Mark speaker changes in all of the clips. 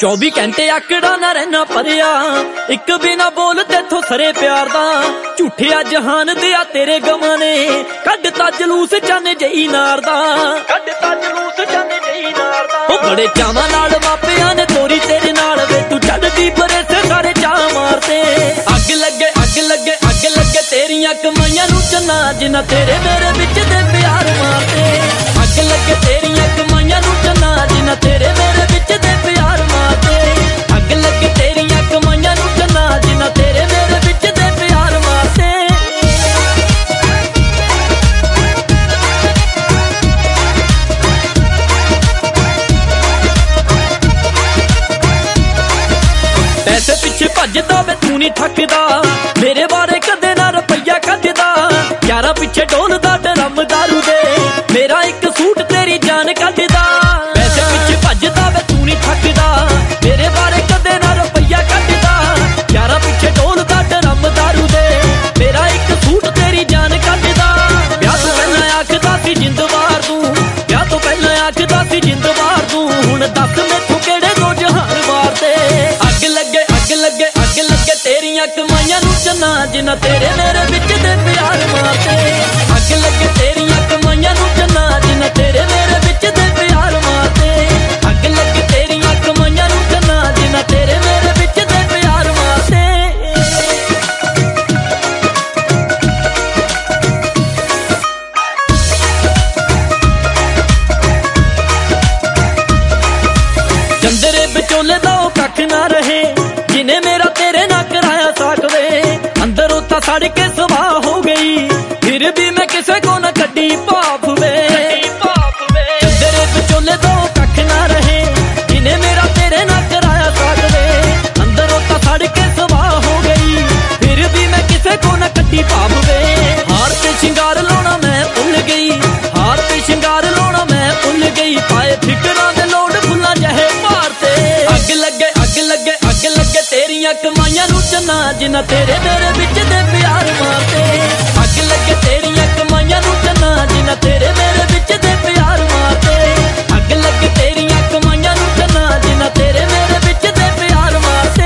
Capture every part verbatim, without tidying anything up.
Speaker 1: चौबी घंटे आकड़ा ना रहना परिया, एक बिना बोल तेथों सरे प्यार दा। झूठिया जहान दिया तेरे गवां ने, कड्डता जलूस चन जई नार दा, कड्डता जलूस चन जई नार दा। ओ बड़े चावां नाल मापियां ने तोरी तेरे नाल, वे तू चढ़दी परे से सारे चा मारते। अग लगे अग लगे अग लगे तेरियां कमाइयां नूं चन्ना, जिन्ना तेरे मेरे विच दे प्यार मारते। अग लगे तेरियां कमाइयां नूं चन्ना, जिन्ना तेरे मेरे विच दे प्यार मारते। अग लगे तेरियां कमाइयां नूं चन्ना, जिन्ना तेरे मेरे विच दे प्यार मारते। पैसे पिछे भजदा वे तू नहीं थकदा, मेरे बारे कदे ना रुपया कटदा। यारा पिछे डोलदा ड्रम दारू दे, मेरा एक सूट तेरी जान कटदा। पैसे पिछे भजदा वे तू नहीं थकदा, मेरे बारे कदे ना रुपया कटदा। यारा पिछे डोलदा ड्रम दारू दे, मेरा एक सूट तेरी जान कटदा। ब्याह तो पहला आखदा सी जिंद वार तू, ब्याह तो पहला आखदा सी जिंद वार तू। हुण दस मैथों केड़े दो जहान मारते। अग लगे अग लगे अग लगे तेरियां कमाइयां नूं चन्ना, जिन्ना तेरे मेरे विच दे प्यार मारते। अग लगे तेरियां कमाइयां नूं चन्ना, जिन्ना तेरे मेरे विच दे प्यार मारते। अग लगे तेरियां कमाइयां नूं चन्ना, जिन्ना तेरे मेरे विच दे प्यार मारते। चंदरे विचोले दा ओ कख ना रहे, जिन्हें मेरा तेरे ना कराया साकवे। अंदर उता सड़ के सवाह हो गई, फिर भी मैं किसे को न कड्डी भाफ वे। चंदरे विचोले दा ओ कख ना रहे, जिन्हें मेरा तेरे ना कराया साकवे। अंदर उता सड़ के सवाह हो गई, फिर भी मैं किसे को न कड्डी भाफ वे। हार पे शिंगार लाना मैं भुल गई, हार पे शिंगार लाना मैं भुल गई। पाए फिकरां दे लोड फुल्लां जहे मारते। अग लगे अग लगे अग लगे तेरियां कमाइयां नूं चन्ना, जिन्ना तेरे मेरे विच दे प्यार मारते। अग लगे तेरियां कमाइयां नूं चन्ना, जिन्ना तेरे मेरे विच दे प्यार मारते। अग लगे तेरियां कमाइयां नूं चन्ना, जिन्ना तेरे मेरे विच दे प्यार मारते।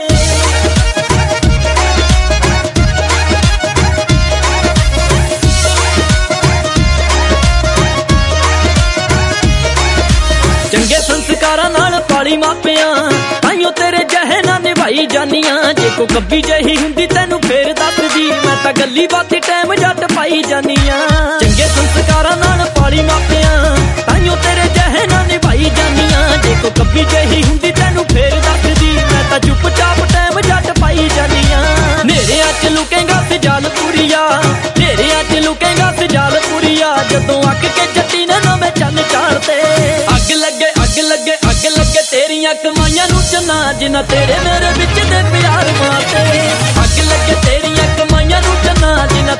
Speaker 1: चंगे संस्कारां नाल पाली मापियां, ताइयों तेरे जहे ना निभाई जानियां। जे को कब्बी जही हुंदी तैनू फेर दस दी, मैं तां गल्ली बाती टैम जट पाई जानियां। चंगे संस्कारां नाल पाली मापियां, ताइयों तेरे जहे ना निभाई जानियां। जे को कब्बी जही हुंदी तैनू फेर दस दी, मैं तां चुपचाप टैम जट पाई जानियां। नेरेआं च लुकेगा सजाल पुरिया, नेरेआं च लुकेगा सजाल पुरिया। जदों अक के जट्टी ने नवें चन्न चाढ़ते। अग लगे अग लगे अग लगे तेरियां कमाइयां नूं चन्ना, जिन्ना तेरे मेरे विच दे प्यार मारते। अग लगे तेरियां कमाइयां नूं चन्ना, जिन्ना